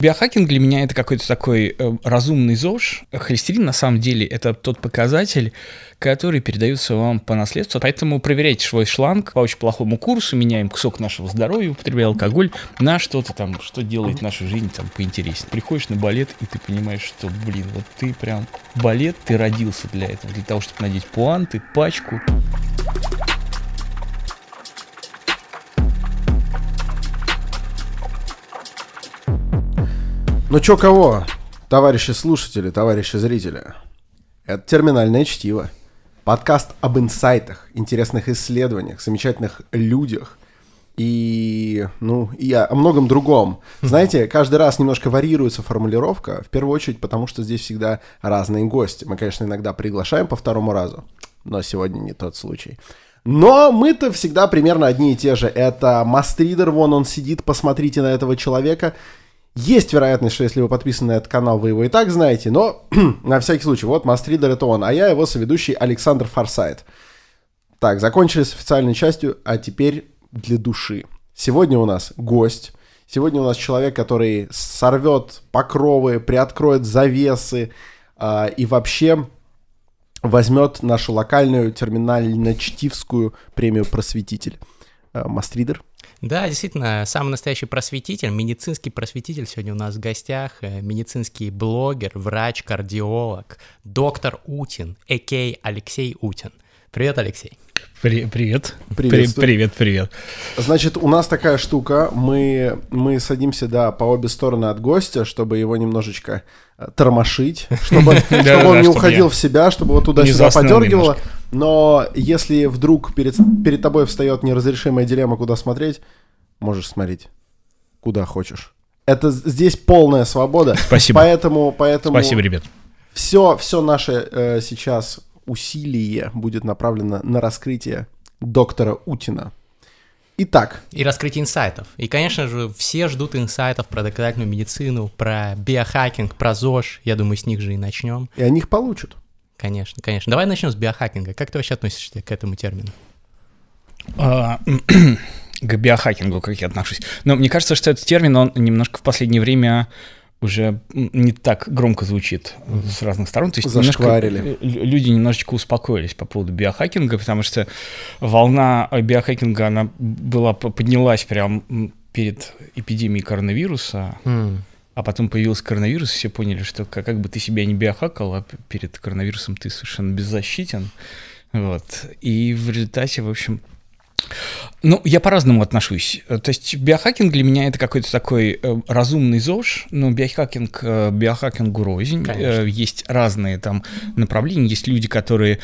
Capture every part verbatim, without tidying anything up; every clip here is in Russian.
Биохакинг для меня это какой-то такой э, разумный ЗОЖ. Холестерин на самом деле это тот показатель, который передается вам по наследству. Поэтому проверяйте свой шланг по очень плохому курсу, меняем кусок нашего здоровья, употребляя алкоголь на что-то там, что делает нашу жизнь там поинтереснее. Приходишь на балет, и ты понимаешь, что, блин, вот ты прям балет, ты родился для этого, для того, чтобы надеть пуанты, пачку. Ну чё кого, товарищи слушатели, товарищи зрители? Это «Терминальное чтиво». Подкаст об инсайтах, интересных исследованиях, замечательных людях и, ну, и о многом другом. Знаете, каждый раз немножко варьируется формулировка, в первую очередь потому, что здесь всегда разные гости. Мы, конечно, иногда приглашаем по второму разу, но сегодня не тот случай. Но мы-то всегда примерно одни и те же. Это Мастридер, вон он сидит, посмотрите на этого человека. Есть вероятность, что если вы подписаны на этот канал, вы его и так знаете, но на всякий случай, вот Мастридер это он, а я его соведущий Александр Форсайт. Так, закончили с официальной частью, а теперь для души. Сегодня у нас гость, сегодня у нас человек, который сорвет покровы, приоткроет завесы э, и вообще возьмет нашу локальную терминально-чтивскую премию «Просветитель». Э, Мастридер. Да, действительно, самый настоящий просветитель, медицинский просветитель сегодня у нас в гостях, медицинский блогер, врач, кардиолог, доктор Утин, а.к.а. Алексей Утин. Привет, Алексей. При- привет. Привет, привет, привет. Значит, у нас такая штука, мы, мы садимся, да, по обе стороны от гостя, чтобы его немножечко тормошить, чтобы он не уходил в себя, чтобы его туда-сюда подергивало. Но если вдруг перед, перед тобой встает неразрешимая дилемма, куда смотреть, можешь смотреть куда хочешь. Это здесь полная свобода. Спасибо. Поэтому, поэтому Спасибо, ребят. Все, все наше э, сейчас усилие будет направлено на раскрытие доктора Утина. Итак. И раскрытие инсайтов. И, конечно же, все ждут инсайтов про доказательную медицину, про биохакинг, про ЗОЖ. Я думаю, с них же и начнем. И они их получат. Конечно, конечно. Давай начнем с биохакинга. Как ты вообще относишься к этому термину? А, к биохакингу, как я отношусь. Но мне кажется, что этот термин, он немножко в последнее время уже не так громко звучит с разных сторон. То есть немножко, люди немножечко успокоились по поводу биохакинга, потому что волна биохакинга, она была, поднялась прям перед эпидемией коронавируса, mm. а потом появился коронавирус, все поняли, что как, как бы ты себя не биохакал, а перед коронавирусом ты совершенно беззащитен. Вот. И в результате, в общем... Ну, я по-разному отношусь. То есть биохакинг для меня это какой-то такой э, разумный ЗОЖ, но биохакинг, э, биохакингу рознь. Э, есть разные там направления, есть люди, которые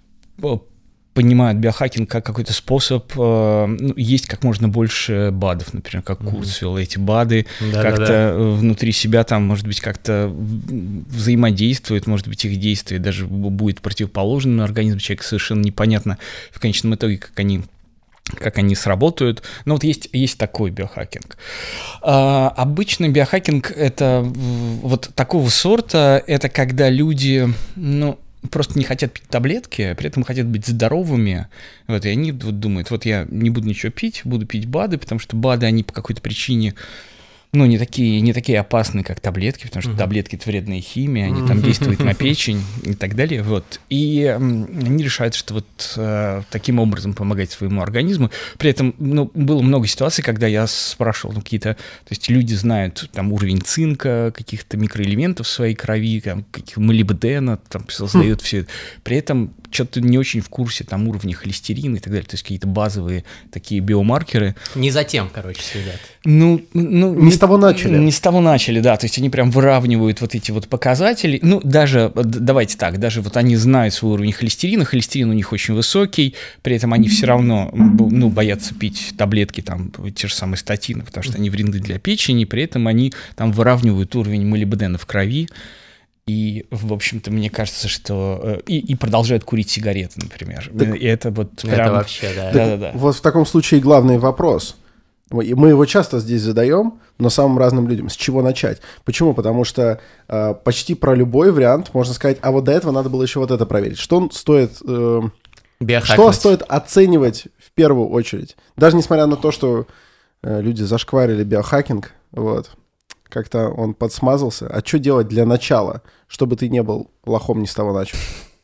понимают биохакинг как какой-то способ, э, ну, есть как можно больше БАДов, например, как mm-hmm. Курцвейл, эти БАДы да, как-то да, да. внутри себя там, может быть, как-то взаимодействуют, может быть, их действие даже будет противоположным организму человека, совершенно непонятно в конечном итоге, как они как они сработают. Но вот есть, есть такой биохакинг. А, обычно биохакинг — это вот такого сорта, это когда люди, ну, просто не хотят пить таблетки, при этом хотят быть здоровыми, вот, и они вот думают, вот я не буду ничего пить, буду пить БАДы, потому что БАДы, они по какой-то причине, ну, не такие, не такие опасные, как таблетки, потому что uh-huh. таблетки — это вредная химия, они uh-huh. там действуют на печень и так далее, вот. И э, они решают, что вот э, таким образом помогать своему организму. При этом, ну, было много ситуаций, когда я спрашивал, ну, какие-то, то есть люди знают там уровень цинка, каких-то микроэлементов в своей крови, там, каких-то молибдена, там, создают uh-huh. все это. При этом что-то не очень в курсе там уровня холестерина и так далее, то есть какие-то базовые такие биомаркеры. Не затем, короче, следят. Ну, ну не, не с того начали. Не с того начали, да, то есть они прям выравнивают вот эти вот показатели. Ну, даже, давайте так, даже вот они знают свой уровень холестерина, холестерин у них очень высокий, при этом они все равно, ну, боятся пить таблетки, там, те же самые статины, потому что они вредны для печени, при этом они там выравнивают уровень молибдена в крови. И, в общем-то, мне кажется, что... И, и продолжают курить сигареты, например. Так, и это вот прям... Это вообще, да. да, да, да. Вот в таком случае главный вопрос. Мы его часто здесь задаем, но самым разным людям. С чего начать? Почему? Потому что э, почти про любой вариант можно сказать, а вот до этого надо было еще вот это проверить. Что стоит... Э, что стоит оценивать в первую очередь? Даже несмотря на то, что э, люди зашкварили биохакинг, вот... как-то он подсмазался. А что делать для начала, чтобы ты не был лохом, не с того начал?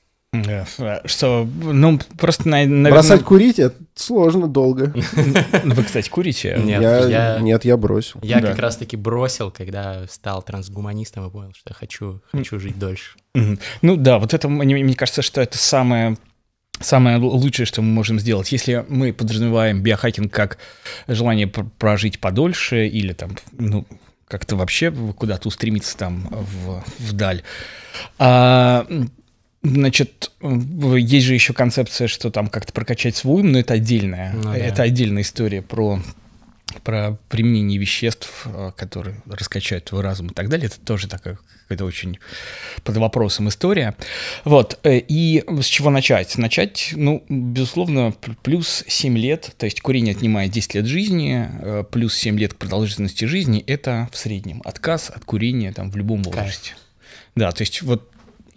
Что, ну, просто, наверное... Бросать курить — это сложно, долго. Вы, кстати, курите? Нет, я, я, нет, я бросил. Я да. как раз-таки бросил, когда стал трансгуманистом и понял, что я хочу, хочу жить дольше. Ну да, вот это, мне, мне кажется, что это самое... Самое лучшее, что мы можем сделать, если мы подразумеваем биохакинг как желание прожить подольше или там, ну, как-то вообще куда-то устремиться там в, вдаль. А, значит, есть же еще концепция, что там как-то прокачать свой ум, но это отдельная, ну, да. это отдельная история про... про применение веществ, которые раскачают твой разум и так далее. Это тоже такая какая-то очень под вопросом история. Вот. И с чего начать? Начать, ну, безусловно, плюс семь лет, то есть курение отнимает десять лет жизни, плюс семь лет продолжительности жизни — это в среднем отказ от курения там в любом возрасте. Кайф. Да, то есть вот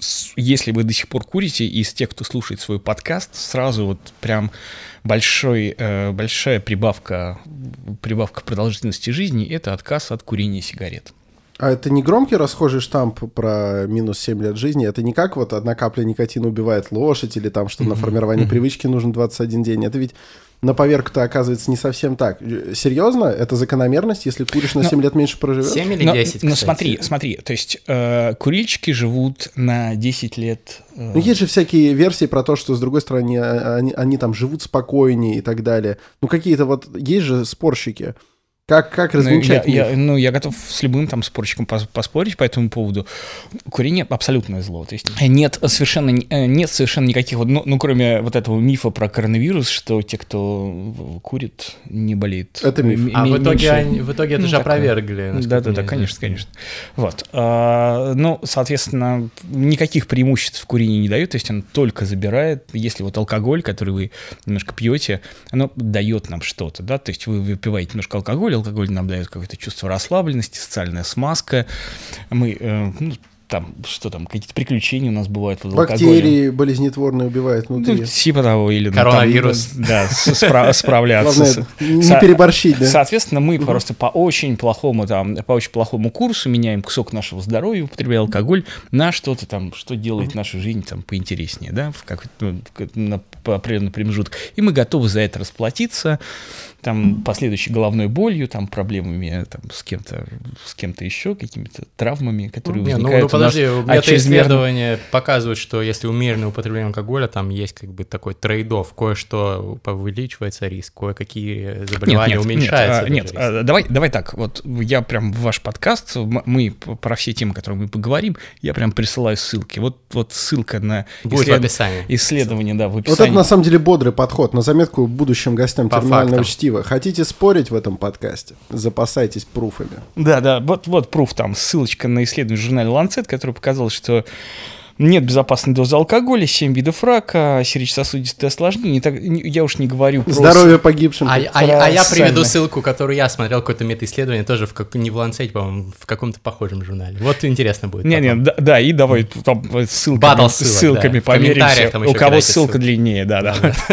если вы до сих пор курите, из тех, кто слушает свой подкаст, сразу вот прям большой, э, большая прибавка, прибавка продолжительности жизни — это отказ от курения сигарет. А это не громкий расхожий штамп про минус семь лет жизни? Это не как вот одна капля никотина убивает лошадь или там, что mm-hmm. на формирование mm-hmm. привычки нужен двадцать один день. Это ведь на поверку-то оказывается не совсем так. Серьезно? Это закономерность, если куришь на семь но, лет меньше проживешь? семь или десять, но, но смотри, смотри, то есть э, курильщики живут на десять лет. Э... Ну есть же всякие версии про то, что с другой стороны они, они там живут спокойнее и так далее. Ну какие-то вот, есть же спорщики. Как, как развенчать ну, я, я, ну, я готов с любым там спорщиком поспорить по этому поводу. Курение — абсолютное зло. То есть нет совершенно, нет совершенно никаких, вот, ну, ну, кроме вот этого мифа про коронавирус, что те, кто курит, не болеют. Это миф. М- а в итоге, они, в итоге это ну, же опровергли. Да-да-да, конечно, конечно. Вот. А, ну, соответственно, никаких преимуществ курение не дает, то есть оно только забирает. Если вот алкоголь, который вы немножко пьете, оно дает нам что-то, да, то есть вы выпиваете немножко алкоголя, алкоголь нам дает какое-то чувство расслабленности, социальная смазка. Мы, э, ну, там, что там, какие-то приключения у нас бывают под алкоголем. Бактерии болезнетворные убивают внутри. Ну, типа того. Или, коронавирус. Ну, там, да, спра- справляться. Главное, не переборщить, да? Соответственно, мы просто по очень плохому, там, по очень плохому курсу меняем кусок нашего здоровья, употребляя алкоголь, на что-то там, что делает нашу жизнь там поинтереснее, да, в какой-то, на определенный промежуток. И мы готовы за это расплатиться, там, последующей головной болью, там, проблемами там, с кем-то, с кем-то еще, какими-то травмами, которые не, возникают. Ну, ну подожди, мета-исследования показывают, что если умеренное употребление алкоголя, там есть как бы такой трейд-офф, кое-что увеличивается риск, кое-какие заболевания нет, нет, уменьшаются. Нет, нет давай, давай так, вот я прям в ваш подкаст, мы про все темы, которые мы поговорим, я прям присылаю ссылки. Вот, вот ссылка на будет исслед... в описании. исследование, да, в описании. Вот это на самом деле бодрый подход, на заметку будущим гостям По терминального фактам. Чтива. Хотите спорить в этом подкасте? Запасайтесь пруфами. Да, да, вот, вот пруф там, ссылочка на исследование в журнале Lancet, который показал, что нет безопасной дозы алкоголя, семь видов рака, сердечно-сосудистые осложнения. Так, я уж не говорю про... Здоровье погибшим. А, а, а я приведу ссылку, которую я смотрел, какое-то мета-исследование, тоже в как, не в Lancet, по-моему, в каком-то похожем журнале. Вот интересно будет. Не-не, да, да, и давай там ссылками, ссылками да. померимся, у кого ссылка ссылки. длиннее, да-да.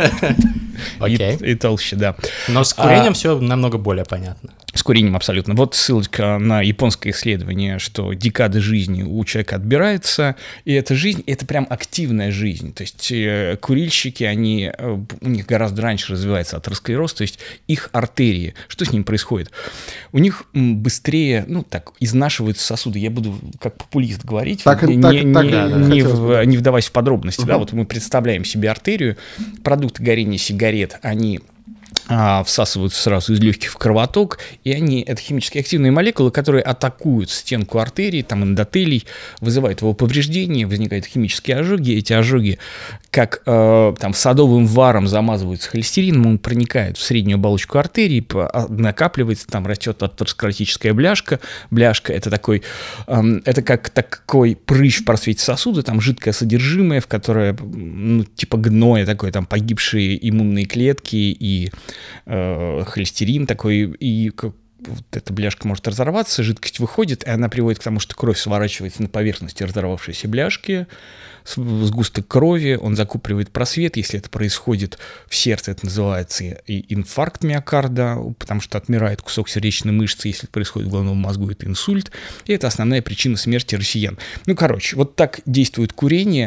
Окей. И, и толще, да. Но с курением а, все намного более понятно. С курением абсолютно. Вот ссылочка на японское исследование, что декады жизни у человека отбирается, и эта жизнь, это прям активная жизнь. То есть э, курильщики, они, э, у них гораздо раньше развивается атеросклероз, то есть их артерии, что с ним происходит? У них м, быстрее, ну так, изнашиваются сосуды. Я буду как популист говорить, так, не, так, не, так, не, да, не, в, не вдаваясь в подробности. Угу. Да, вот мы представляем себе артерию, продукты горения сигарет, они а, всасываются сразу из легких в кровоток, и они, это химически активные молекулы, которые атакуют стенку артерии, там эндотелий, вызывают его повреждения, возникают химические ожоги, эти ожоги как э, там садовым варом замазываются холестерином, он проникает в среднюю оболочку артерии, накапливается, там растет атеросклеротическая бляшка, бляшка это такой, э, это как такой прыщ в просвете сосуда, там жидкое содержимое, в которое, ну, типа гноя такое, там погибшие иммунные клетки и э, холестерин такой, и вот эта бляшка может разорваться, жидкость выходит, и она приводит к тому, что кровь сворачивается на поверхности разорвавшейся бляшки, сгусток крови, он закупоривает просвет. Если это происходит в сердце, это называется и инфаркт миокарда, потому что отмирает кусок сердечной мышцы. Если это происходит в головном мозгу, это инсульт. И это основная причина смерти россиян. Ну, короче, вот так действует курение.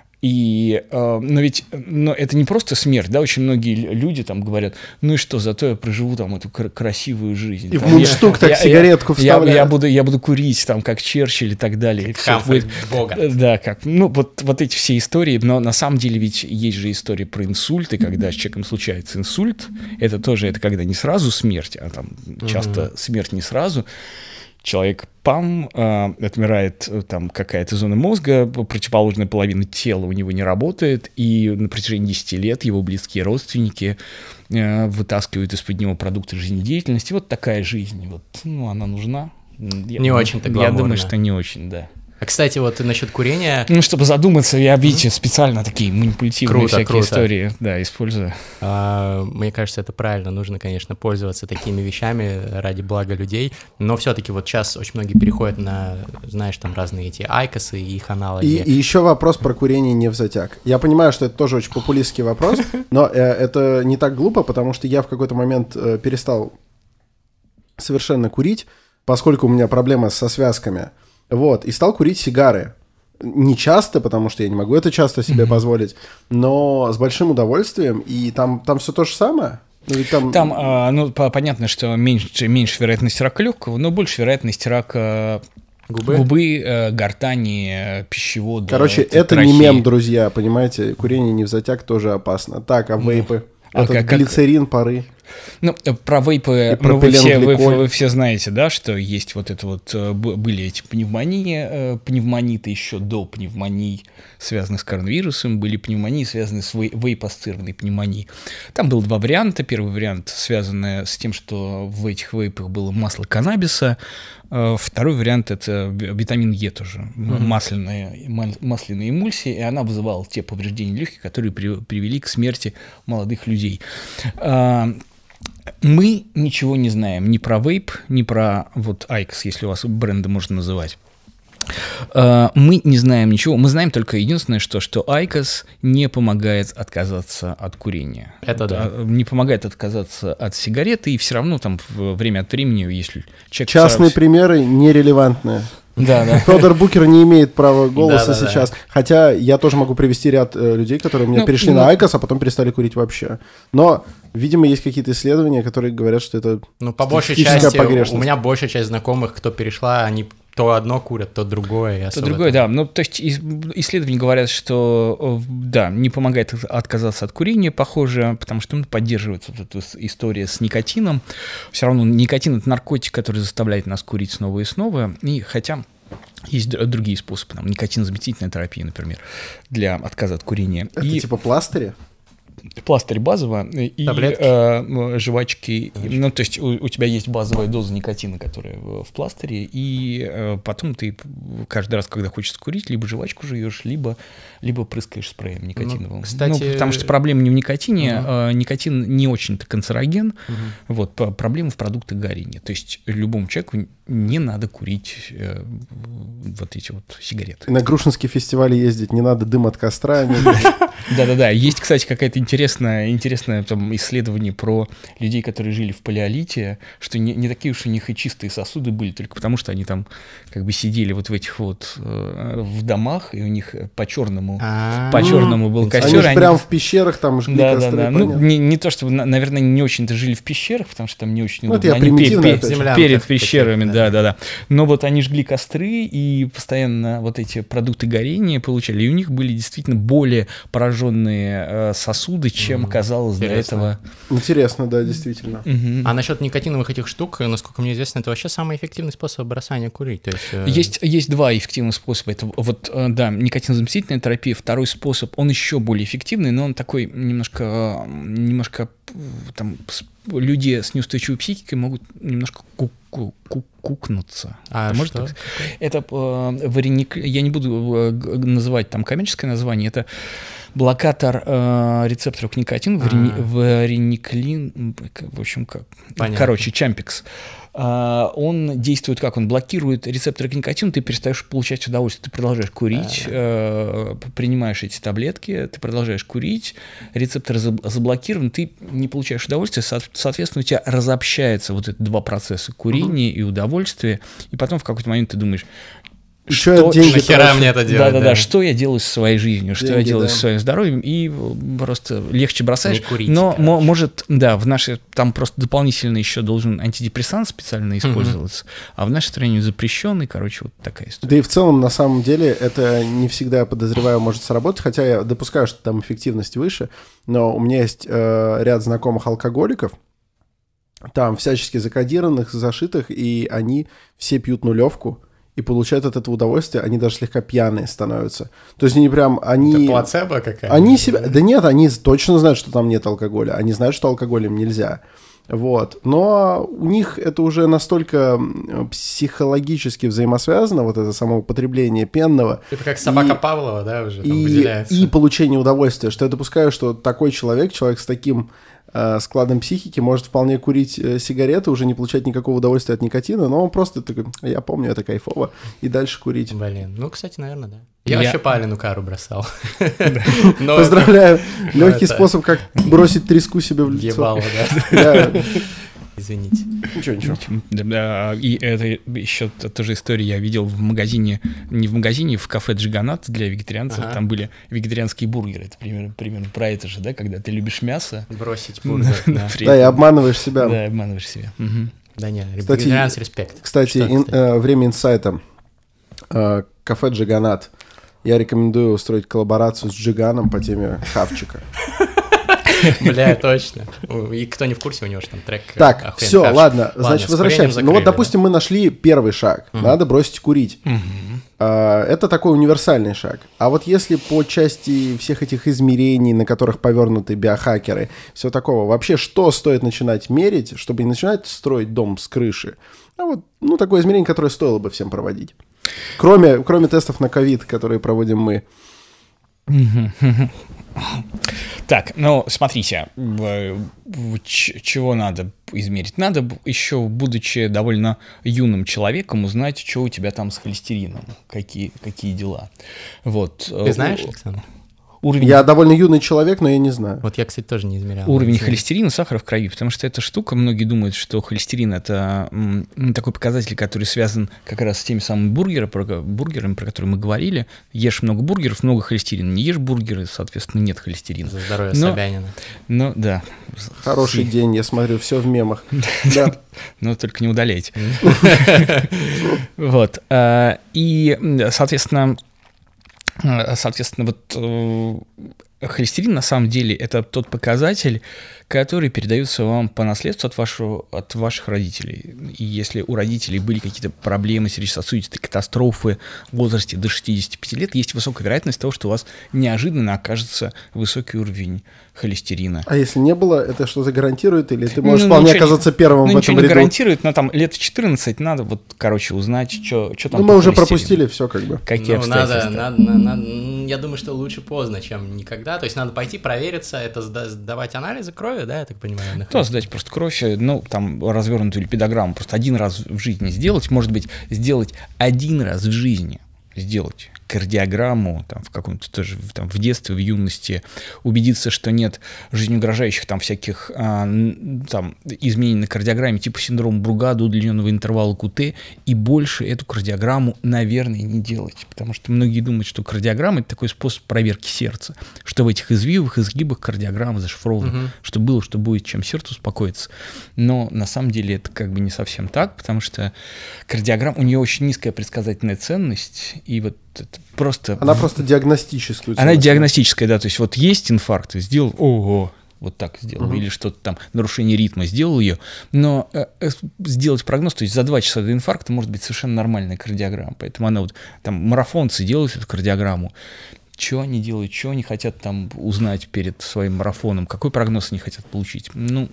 И, э, но ведь но это не просто смерть, да, очень многие люди там говорят, ну и что, зато я проживу там эту кр- красивую жизнь. И в мундштук так я, сигаретку я, вставляют. Я, я, буду, я буду курить там, как Черчилль и так далее. Как Хамфри Богарт. Да, как, ну вот, вот эти все истории, но на самом деле ведь есть же история про инсульты, когда с человеком случается инсульт, это тоже, это когда не сразу смерть, а там часто mm-hmm. смерть не сразу. Человек, пам, э, отмирает там какая-то зона мозга, противоположная половина тела у него не работает, и на протяжении десяти лет его близкие родственники э, вытаскивают из-под него продукты жизнедеятельности. Вот такая жизнь, вот, ну, она нужна. Я, не очень-то гламурно. Я думаю, что не очень, да. А, кстати, вот насчет курения... Ну, чтобы задуматься, я, видите, mm-hmm. специально такие манипулятивные круто, всякие круто. истории, да, использую. А, мне кажется, это правильно. Нужно, конечно, пользоваться такими вещами ради блага людей. Но все-таки вот сейчас очень многие переходят на, знаешь, там разные эти айкосы и их аналоги. И, и еще вопрос про курение не в затяг. Я понимаю, что это тоже очень популистский вопрос, но э, это не так глупо, потому что я в какой-то момент э, перестал совершенно курить, поскольку у меня проблема со связками. Вот, и стал курить сигары. Не часто, потому что я не могу это часто себе mm-hmm. позволить, но с большим удовольствием, и там, там все то же самое. Ну, ведь там, там а, ну, понятно, что меньше, меньше вероятность рака легкого, но больше вероятность рака губы, губы гортани, пищевода. Короче, это трахеи. Не мем, друзья, понимаете, курение не в затяг тоже опасно. Так, а вейпы? А Этот как, глицерин, как... пары. Ну, про вейпы ну, вы, все, вы, вы все знаете, да, что есть вот это вот, были эти пневмонии, пневмониты еще до пневмоний, связанных с коронавирусом, были пневмонии, связанные с вейп-ассоциированной пневмонией. Там было два варианта. Первый вариант, связанный с тем, что в этих вейпах было масло каннабиса. Второй вариант – это витамин Е тоже, mm-hmm. масляная, масляная эмульсия, и она вызывала те повреждения легких, которые при, привели к смерти молодых людей. Мы ничего не знаем ни про вейп, ни про вот айкос, если у вас бренды можно называть. Мы не знаем ничего, мы знаем только единственное, что, что айкос не помогает отказаться от курения. Это да. Не помогает отказаться от сигареты, и все равно там время от времени, если человек... Частные сразу... примеры нерелевантные. Да, да. Тодор Букер не имеет права голоса да, да, сейчас. Да. Хотя я тоже могу привести ряд э, людей, которые у меня ну, перешли ну, на айкос, а потом перестали курить вообще. Но, видимо, есть какие-то исследования, которые говорят, что это ну, по большей части, у меня большая часть знакомых, кто перешла, они то одно курят, то другое. То другое, да. Ну, то есть исследования говорят, что да, не помогает отказаться от курения, похоже, потому что ну, поддерживается вот эта история с никотином. Все равно никотин – это наркотик, который заставляет нас курить снова и снова. И хотя есть другие способы, там, никотинозаместительная терапия, например, для отказа от курения. Это и... типа пластыри? Пластырь базово и э, жвачки. Ну, то есть у, у тебя есть базовая доза никотина, которая в, в пластыре, и э, потом ты каждый раз, когда хочешь курить, либо жвачку жуешь, либо, либо прыскаешь спреем никотиновым. Ну, кстати... ну, потому что проблема не в никотине, угу. э, никотин не очень-то канцероген, угу. вот, проблема в продуктах горения. То есть любому человеку не надо курить э, вот эти вот сигареты. На Грушинский фестиваль ездить не надо, дым от костра. Да-да-да. Есть, кстати, какая-то интересное, интересное там, исследование про людей, которые жили в палеолите, что не, не такие уж у них и чистые сосуды были, только потому что они там как бы сидели вот в этих вот э, в домах, и у них по-черному, по-черному был костер. Они же прям в пещерах там жгли да, костры. Да, да. Ну, не, не то, чтобы, наверное, не очень-то жили в пещерах, потому что там не очень ну, удобно. Это я они перед, перед, перед пещерами, да-да-да. Но вот они жгли костры, и постоянно вот эти продукты горения получали, и у них были действительно более пораженные э, сосуды, чем mm-hmm. казалось до этого. Интересно, да, действительно. Mm-hmm. А насчет никотиновых этих штук, насколько мне известно, это вообще самый эффективный способ бросания курить. То есть, э... есть, есть два эффективных способа. Это вот, э, да, никотинозаместительная терапия. Второй способ, он еще более эффективный, но он такой немножко, немножко там, люди с неустойчивой психикой могут немножко ку-ку, кукнуться. А может что? Так? Это э, вареник... Я не буду э, называть там коммерческое название. Это блокатор э, рецепторов к никотину, варени... варениклин, в общем, как... Понятно. Короче, Чампикс. он действует как? Он блокирует рецепторы к никотину, ты перестаешь получать удовольствие, ты продолжаешь курить, а, принимаешь эти таблетки, ты продолжаешь курить, рецепторы заблокированы, ты не получаешь удовольствия, соответственно, у тебя разобщается вот эти два процесса, курение угу. и удовольствие, и потом в какой-то момент ты думаешь, что я деньги нахера мне это делать? Да-да-да, да. что я делаю со своей жизнью, что деньги, я делаю да. со своим здоровьем, и просто легче бросаешь. Курить, но короче. может, да, в нашей, там просто дополнительно еще должен антидепрессант специально использоваться, mm-hmm. а в нашей стране запрещенный, короче, вот такая история. Да и в целом, на самом деле, это не всегда, подозреваю, может сработать, хотя я допускаю, что там эффективность выше, но у меня есть э, ряд знакомых алкоголиков, там всячески закодированных, зашитых, и они все пьют нулевку, и получают от этого удовольствие, они даже слегка пьяные становятся. То есть они прям, они... Это плацебо какая-то? Они себя... Да нет, они точно знают, что там нет алкоголя. Они знают, что алкоголем нельзя. Вот. Но у них это уже настолько психологически взаимосвязано, вот это само употребление пенного. Это как собака и... Павлова, да, уже там и... выделяется. И получение удовольствия, что я допускаю, что такой человек, человек с таким... складом психики может вполне курить сигареты, уже не получать никакого удовольствия от никотина, но он просто такой, я помню, это кайфово, и дальше курить. Блин, ну, кстати, наверное, да. Я, я... вообще по Алину Кару бросал. Поздравляю, легкий способ, как бросить треску себе в лицо. Ебало, да. Извините. Ничего, ничего. И это еще тоже история я видел в магазине, не в магазине, в кафе Джиганат для вегетарианцев. Ага. Там были вегетарианские бургеры. Это примерно, примерно про это же, да, когда ты любишь мясо. Бросить бургер. Да, да, и обманываешь себя. Да, обманываешь себя. Угу. Да не, вегетарианский респект. Кстати, ин, э, время инсайта. Э, кафе Джиганат. Я рекомендую устроить коллаборацию с Джиганом по теме хавчика. Бля, точно. И кто не в курсе, у него же там трек. Так, все, ладно, значит, возвращаемся. Ну вот, допустим, мы нашли первый шаг. Надо бросить курить. Это такой универсальный шаг. А вот если по части всех этих измерений, на которых повернуты биохакеры, всего такого, вообще что стоит начинать мерить, чтобы не начинать строить дом с крыши? А вот, ну, такое измерение, которое стоило бы всем проводить. Кроме, кроме тестов на ковид, которые проводим мы. Так, ну, смотрите, чего надо измерить? Надо еще, будучи довольно юным человеком, узнать, что у тебя там с холестерином, какие, какие дела. Вот. Ты знаешь, Александр? Уровень... Я довольно юный человек, но я не знаю. Вот я, кстати, тоже не измерял. Уровень холестерина, сахара в крови, потому что эта штука, многие думают, что холестерин – это м, такой показатель, который связан как раз с теми самыми бургерами, про, бургерами, про которые мы говорили. Ешь много бургеров, много холестерина. Не ешь бургеры, соответственно, нет холестерина. За здоровье но, Собянина. Ну, да. Хороший С... день, я смотрю, все в мемах. Да. Но только не удаляйте. Вот. И, соответственно... Соответственно, вот э, холестерин на самом деле это тот показатель, который передается вам по наследству от, вашего, от ваших родителей. И если у родителей были какие-то проблемы, сердечно-сосудистые катастрофы в возрасте до шестидесяти пяти лет, есть высокая вероятность того, что у вас неожиданно окажется высокий уровень холестерина. А если не было, это что-то гарантирует? Или ты можешь ну, вполне оказаться первым ну, в этом ряду? Ничего не гарантирует, но там лет в четырнадцать надо вот, короче, узнать, что там. Ну, мы уже пропустили все как бы. Какие ну, обстоятельства. Надо, надо, надо, я думаю, что лучше поздно, чем никогда. То есть надо пойти провериться, это сдавать анализы крови, да, я так понимаю? Да, сдать просто кровь, ну, там, развернутую липидограмму, просто один раз в жизни сделать, может быть, сделать один раз в жизни, сделать кардиограмму, там, в каком-то тоже, там, в детстве, в юности, убедиться, что нет жизнеугрожающих там всяких а, там, изменений на кардиограмме, типа синдрома Бругада, удлиненного интервала КУТ, и больше эту кардиограмму, наверное, не делать, потому что многие думают, что кардиограмма — это такой способ проверки сердца, что в этих извивах, изгибах кардиограмма зашифрована, угу. что было, что будет, чем сердце успокоится. Но на самом деле это как бы не совсем так, потому что кардиограмма, у нее очень низкая предсказательная ценность, и вот это просто... Она просто диагностическую. Она диагностическая, да, то есть вот есть инфаркт, сделал, ого, вот так сделал, угу. или что-то там, нарушение ритма, сделал ее, но э, сделать прогноз, то есть за два часа до инфаркта может быть совершенно нормальная кардиограмма, поэтому она вот, там, марафонцы делают эту кардиограмму, что они делают, что они хотят там узнать перед своим марафоном, какой прогноз они хотят получить, ну...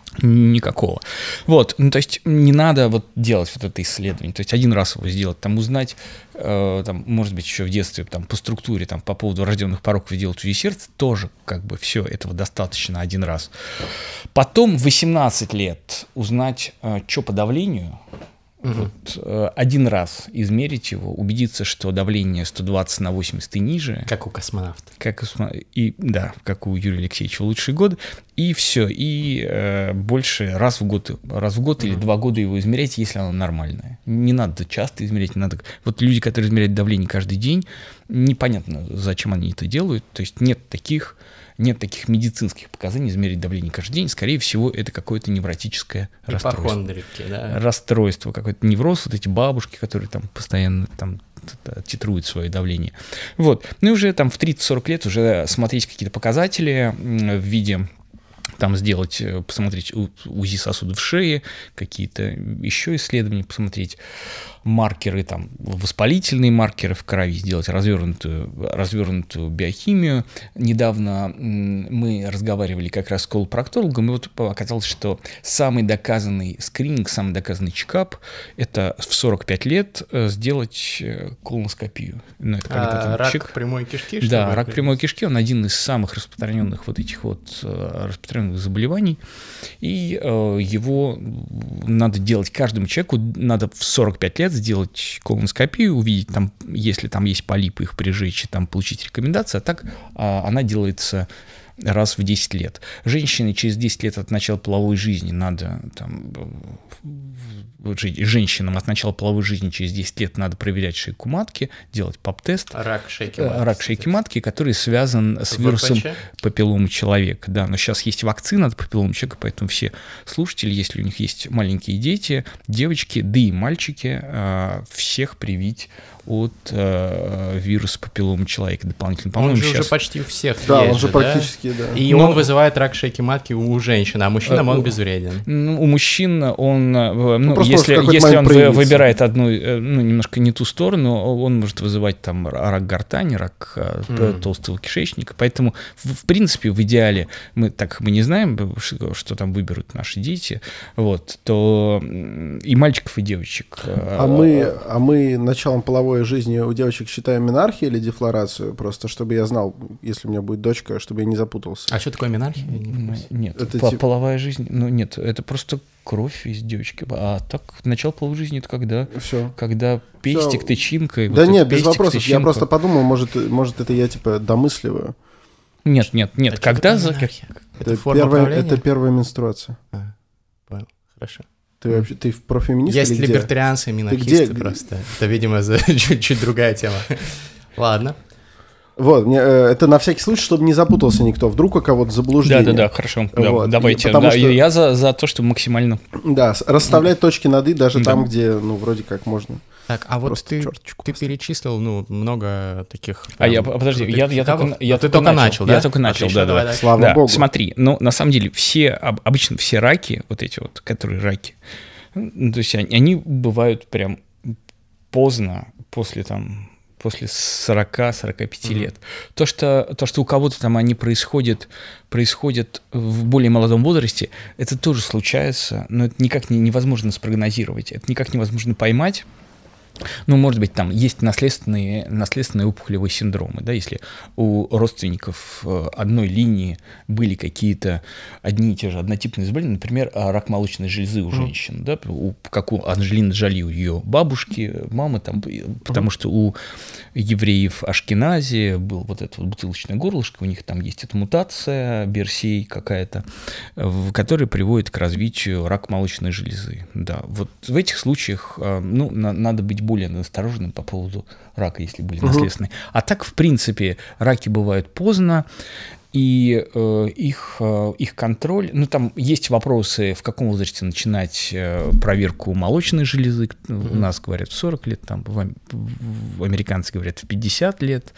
Никакого. Вот, ну, то есть не надо вот делать вот это исследование, то есть один раз его сделать, там узнать, э, там, может быть, еще в детстве там, по структуре, там, по поводу врожденных пороков делать УЗИ сердца, тоже как бы все, этого достаточно один раз. Потом в восемнадцать лет узнать, э, что по давлению, угу. вот, э, один раз измерить его, убедиться, что давление сто двадцать на восемьдесят и ниже. Как у космонавта. Как, и, да, как у Юрия Алексеевича в лучшие годы. И все, и э, больше раз в год, раз в год mm-hmm. или два года его измерять, если оно нормальное. Не надо часто измерять, не надо. Вот люди, которые измеряют давление каждый день, непонятно, зачем они это делают. То есть нет таких, нет таких медицинских показаний измерить давление каждый день. Скорее всего, это какое-то невротическое расстройство. Да? Расстройство, какой-то невроз, вот эти бабушки, которые там постоянно там титруют свое давление. Вот. Ну и уже там в тридцать-сорок лет уже смотреть какие-то показатели в виде там сделать, посмотреть УЗИ сосудов шеи, какие-то еще исследования посмотреть, маркеры, там, воспалительные маркеры в крови, сделать развернутую, развернутую биохимию. Недавно мы разговаривали как раз с колопроктологом, и вот оказалось, что самый доказанный скрининг, самый доказанный чекап – это в сорок пять лет сделать колоноскопию. Ну, это а, рак чек... прямой кишки? Да, рак прямой кишки, он один из самых распространенных вот этих вот распространенных заболеваний, и э, его надо делать каждому человеку, надо в сорок пять лет сделать колоноскопию, увидеть, там, если там есть полипы, их прижечь, там, получить рекомендации, а так а, она делается раз в десять лет. Женщины через десять лет от начала половой жизни надо, там, женщинам от начала половой жизни через десять лет надо проверять шейку матки, делать пап-тест. Рак шейки матки. Рак шейки матки, который связан с вирусом папилломы человека. Да, но сейчас есть вакцина от папилломы человека, поэтому все слушатели, если у них есть маленькие дети, девочки, да и мальчики, всех привить от э, вируса папилломы человека дополнительно. По-моему, он же сейчас... уже почти у всех да, есть он же да? практически, да. И но... он вызывает рак шейки матки у женщин, а мужчинам он безвреден. Ну, у мужчин он, ну, ну если, если он проявится. Выбирает одну, ну, немножко не ту сторону, он может вызывать там рак гортани, рак mm. толстого кишечника. Поэтому, в, в принципе, в идеале, мы так мы не знаем, что, что там выберут наши дети, вот, то и мальчиков, и девочек. А мы, а мы началом половой жизни у девочек считаем менархию или дефлорацию? Просто чтобы я знал, если у меня будет дочка, чтобы я не запутался. А что такое менархия? Нет, это по- тип... половая жизнь, ну нет, это просто кровь из девочки. А так, начало половой жизни — это когда, Все. когда пестик, Все. тычинка. Да вот нет, без пестик, вопросов. тычинка. Я просто подумал, может, может это я типа домысливаю. Нет, нет, нет. А когда за... Это, это, первая, это первая менструация. А, понял, хорошо. Ты вообще ты профеминист Есть или где? либертарианцы и монархисты просто. Это, видимо, за чуть-чуть другая тема. Ладно. Вот, мне, э, это на всякий случай, чтобы не запутался никто. Вдруг у кого-то заблуждение. Да-да-да, хорошо. Да, вот. Давайте. Да, что... Я за, за то, чтобы максимально... Да, расставлять точки над «и» даже да. там, где, ну, вроде как можно. Так, а вот ты, ты перечислил, ну, много таких... А я, подожди, я, я только, я а ты только только начал, начал, да? Я только начал, Отлично, да, давай, да. давай. Слава да, богу. Смотри, ну, на самом деле, все, обычно все раки, вот эти вот, которые раки, ну, то есть они, они бывают прям поздно, после там... после сорока-сорока пяти mm-hmm. лет. То что, то, что у кого-то там они происходят, происходят в более молодом возрасте, это тоже случается, но это никак не, невозможно спрогнозировать, это никак невозможно поймать. Ну, может быть, там есть наследственные, наследственные опухолевые синдромы, да, если у родственников одной линии были какие-то одни и те же однотипные заболевания, например, рак молочной железы у женщин, да, у, как у Анджелины Джоли, у ее бабушки, мамы, там, потому что у евреев Ашкенази был вот это вот бутылочное горлышко, у них там есть эта мутация, берсей какая-то, которая приводит к развитию рака молочной железы, да, вот в этих случаях, ну, на, надо быть более настороженным по поводу рака, если были наследственные. Uh-huh. А так, в принципе, раки бывают поздно, и э, их, э, их контроль... Ну, там есть вопросы, в каком возрасте начинать э, проверку молочной железы. Uh-huh. У нас говорят в сорок лет, там, в, в, американцы говорят в пятьдесят лет.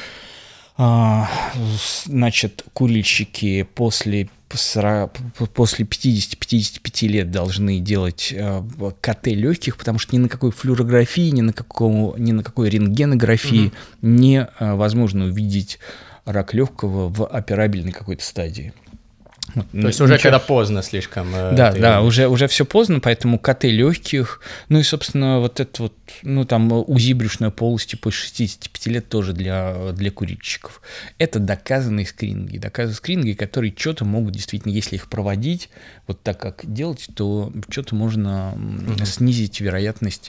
А, значит, курильщики после... после пятидесяти-пятидесяти пяти лет должны делать э, КТ легких, потому что ни на какой флюорографии, ни на, каком, ни на какой рентгенографии mm-hmm. невозможно увидеть рак легкого в операбельной какой-то стадии. Вот, То есть уже ничего... когда поздно слишком. Да, ты... да, уже, уже все поздно, поэтому КТ легких, ну и, собственно, вот это вот, ну там УЗИ брюшной полости после шестидесяти пяти лет тоже для, для курильщиков. Это доказанные скрининги, доказанные скрининги, которые что-то могут действительно, если их проводить, вот так как делать, то что-то можно mm-hmm. снизить вероятность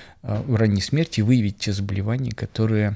ранней смерти и выявить те заболевания, которые,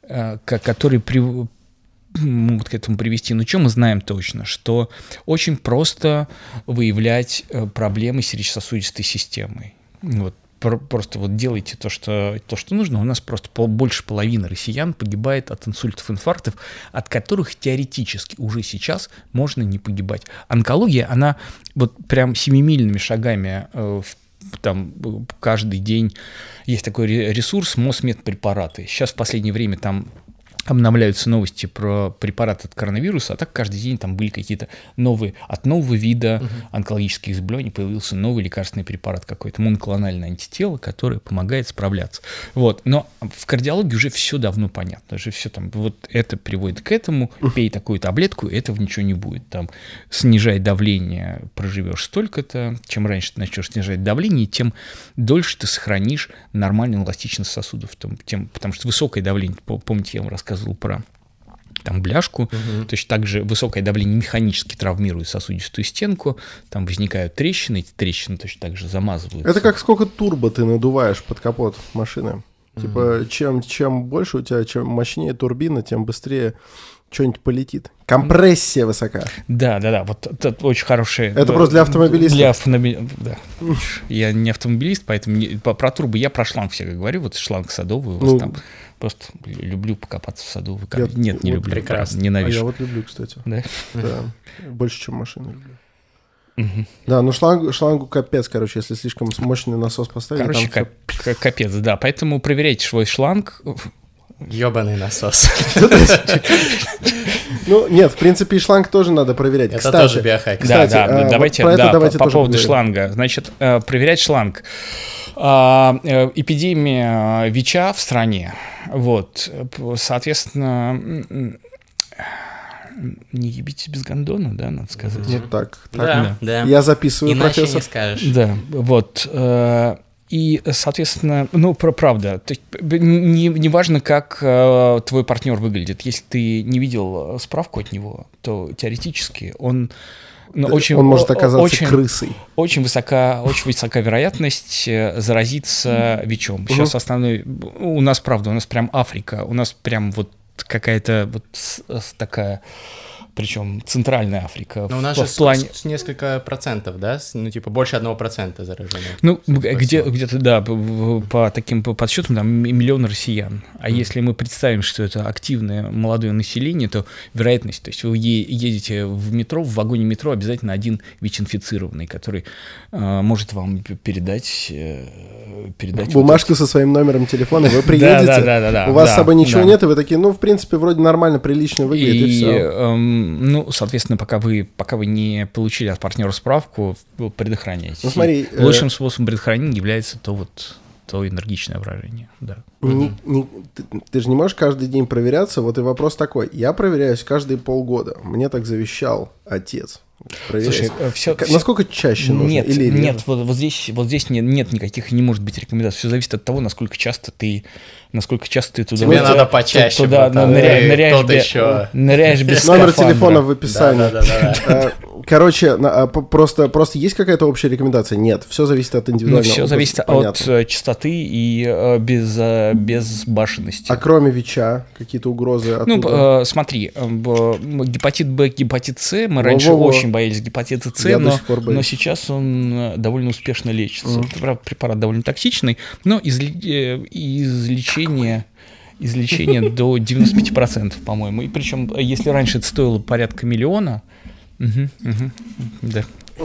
которые при могут к этому привести. Но что мы знаем точно? Что очень просто выявлять проблемы сердечно-сосудистой системой. Вот. Просто вот делайте то, что, то, что нужно. У нас просто больше половины россиян погибает от инсультов, инфарктов, от которых теоретически уже сейчас можно не погибать. Онкология, она вот прям семимильными шагами э, там каждый день есть такой ресурс Мосмедпрепараты. Сейчас в последнее время там обновляются новости про препараты от коронавируса, а так каждый день там были какие-то новые, от нового вида uh-huh. онкологических заболеваний появился новый лекарственный препарат какой-то, моноклональное антитело, которое помогает справляться. Вот. Но в кардиологии уже все давно понятно, уже все там, вот это приводит к этому, пей такую таблетку, этого ничего не будет. Там снижай давление, проживешь столько-то, чем раньше ты начнешь снижать давление, тем дольше ты сохранишь нормальную эластичность сосудов, тем, потому что высокое давление, помните, я вам рассказывал про там бляшку, угу. точно так же высокое давление механически травмирует сосудистую стенку, там возникают трещины, эти трещины точно так же замазываются. Это как сколько турбо ты надуваешь под капот машины. Угу. Типа, чем, чем больше у тебя, чем мощнее турбина, тем быстрее что-нибудь полетит. Компрессия высока. Да, да, да. Вот это очень хорошее. Это просто для автомобилистов. Для автомобилистов, да. Я не автомобилист, поэтому не, по, про турбы я про шланг всегда говорю. Вот шланг садовый у вас ну, там. Просто люблю покопаться в саду. Я, Нет, не вот люблю. Прекрасно. Ненавижу. А я вот люблю, кстати. Да? Да. Больше, чем машины люблю. Угу. Да, ну шлангу, шлангу капец, короче, если слишком мощный насос поставить. Короче, там кап- все... капец, да. Поэтому проверяйте свой шланг. Ёбаный насос. Ну, нет, в принципе, и шланг тоже надо проверять. Это тоже биохак. Да, да, давайте, по поводу шланга. Значит, проверять шланг. Эпидемия ВИЧа в стране. Вот, соответственно, не ебитесь без гондона, да, надо сказать. Ну, так, так. Да, да. Я записываю, Иначе профессор. не скажешь. Да, вот. И, соответственно, ну, правда, то есть, не, не важно, как э, твой партнер выглядит. Если ты не видел справку от него, то теоретически он... Ну, очень, он может оказаться очень, крысой. Очень высока, очень высока вероятность заразиться ВИЧом. Сейчас угу. основной... У нас, правда, у нас прям Африка, у нас прям вот какая-то вот такая... Причем центральная Африка. Но у нас же плане... с, с несколько процентов, да? Ну, типа больше одного процента зараженных. Ну, где, где-то, да, по, по таким по подсчетам, там миллион россиян. А mm. если мы представим, что это активное молодое население, то вероятность, то есть вы едете в метро, в вагоне метро обязательно один ВИЧ-инфицированный, который э, может вам передать... Э, передать бумажку вот со своим номером телефона, вы приедете, да, да, да, да, у вас да, с собой ничего да. нет, и вы такие, ну, в принципе, вроде нормально, прилично выглядит, и, и все. Эм, ну, соответственно, пока вы, пока вы не получили от партнера справку, вы предохраняйтесь. Ну, смотри, лучшим э... способом предохранения является то вот то энергичное выражение, да. Не, не, ты, ты же не можешь каждый день проверяться, вот и вопрос такой. Я проверяюсь каждые полгода, мне так завещал отец. Слушай, все, насколько все... чаще нужно? Нет, или нет, вот, вот здесь, вот здесь нет, нет никаких, не может быть рекомендаций. Все зависит от того, насколько часто ты, насколько часто ты туда... Тебе надо почаще, туда ныря, ныряешь, без, еще. ныряешь без номер телефона в описании. Да, да, да, да. Короче, просто, просто есть какая-то общая рекомендация? Нет, все зависит от индивидуального. Ну, все зависит понятно. От частоты и без, безбашенности. А кроме ВИЧа какие-то угрозы оттуда? Ну, смотри, гепатит Б, гепатит С, мы раньше Во-во-во. очень боялись гепатита С, но, но сейчас он довольно успешно лечится. Mm. Препарат довольно токсичный, но из, из лечения... из лечения до девяноста пяти процентов, по-моему. И причем, если раньше это стоило порядка миллиона... Угу, угу, да.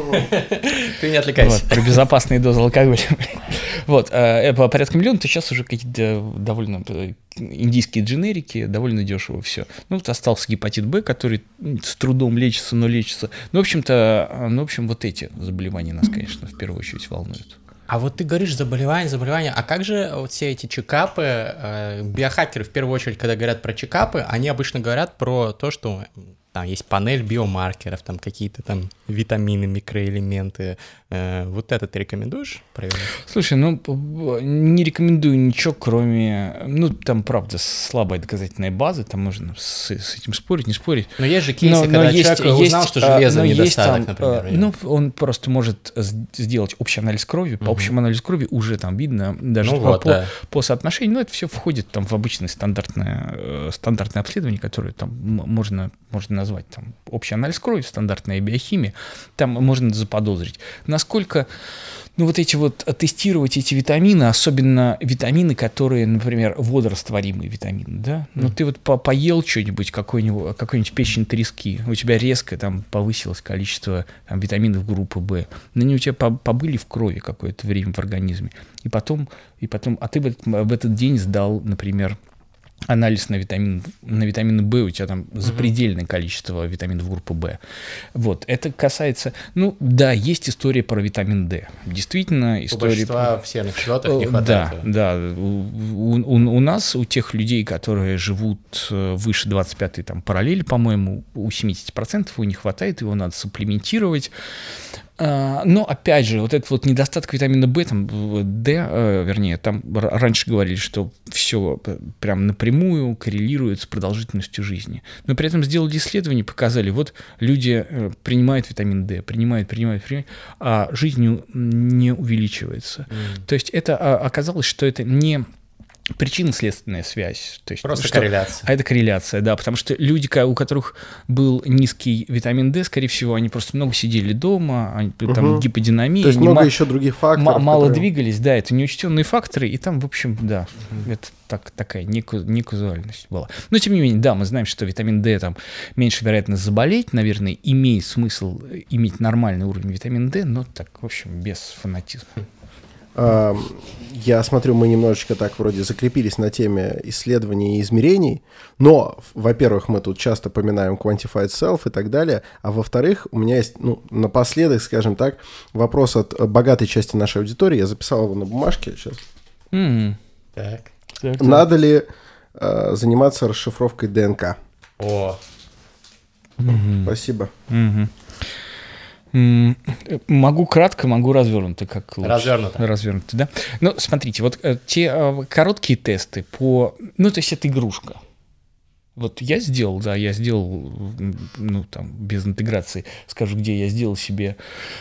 Ты не отвлекайся. Вот, про безопасные дозы алкоголя. Вот, э, по порядка миллиона, то сейчас уже какие-то довольно индийские дженерики, довольно дешево все. Ну, вот остался гепатит Б, который с трудом лечится, но лечится. Ну, в общем-то, ну, в общем, вот эти заболевания нас, конечно, в первую очередь волнуют. А вот ты говоришь заболевания, заболевания, а как же вот все эти чекапы, э, биохакеры в первую очередь, когда говорят про чекапы, они обычно говорят про то, что там есть панель биомаркеров, там какие-то там витамины, микроэлементы. Вот это ты рекомендуешь проверять? Слушай, ну, не рекомендую ничего, кроме... Ну, там, правда, слабая доказательная база, там можно с, с этим спорить, не спорить. Но есть же кейсы, но, когда но человек есть, узнал, есть, что железо недостаток, там, например. Ну, он просто может сделать общий анализ крови. По угу. общему анализу крови уже там видно даже ну, вот, по, да. по соотношению. Ну, это все входит там в обычное стандартное, стандартное обследование, которое там можно, можно назвать там общий анализ крови, стандартная биохимия. Там можно заподозрить. Насколько, ну, вот эти вот, тестировать эти витамины, особенно витамины, которые, например, водорастворимые витамины, да? Ну, mm. ты вот по поел что-нибудь, какой-нибудь, какой-нибудь печень трески, у тебя резко там повысилось количество там, витаминов группы В, но они у тебя побыли в крови какое-то время в организме, и потом, и потом, а ты в этот, в этот день сдал, например, анализ на витамин, на витамин В, у тебя там запредельное количество витаминов группы В. Вот, это касается, ну, да, есть история про витамин D. Действительно, история... У большинства в серных кислотах не хватает. Да, да. У, у, у нас, у тех людей, которые живут выше двадцать пятой там, параллели, по-моему, у семьдесят процентов его не хватает, его надо сапплементировать. Но, опять же, вот этот вот недостаток витамина В, там, D, вернее, там раньше говорили, что все прям напрямую коррелирует с продолжительностью жизни. Но при этом сделали исследования, показали, вот люди принимают витамин D, принимают, принимают, принимают, а жизнь не увеличивается. Mm. То есть это оказалось, что это не... причинно-следственная связь. То есть, просто что, корреляция. А это корреляция, да, потому что люди, у которых был низкий витамин D, скорее всего, они просто много сидели дома, они, угу. там гиподинамия. То есть много еще других факторов. Мало которые... двигались, да, это неучтенные факторы, и там, в общем, да, угу. это так, такая неказуальность была. Но, тем не менее, да, мы знаем, что витамин D, там, меньше вероятность заболеть, наверное, имеет смысл иметь нормальный уровень витамина D, но так, в общем, без фанатизма. Я смотрю, мы немножечко так вроде закрепились на теме исследований и измерений, но, во-первых, мы тут часто поминаем quantified self и так далее, а во-вторых, у меня есть, ну, напоследок, скажем так, вопрос от богатой части нашей аудитории, я записал его на бумажке сейчас. Mm-hmm. Так. Надо ли э, заниматься расшифровкой ДНК? О. Mm-hmm. Спасибо. Mm-hmm. Могу кратко, могу развернуто, как лучше. Развернуто. Развернуто, да. Ну, смотрите, вот те э, короткие тесты по... Ну, то есть это игрушка. Вот я сделал, да, я сделал, ну, там, без интеграции, скажу, где я сделал себе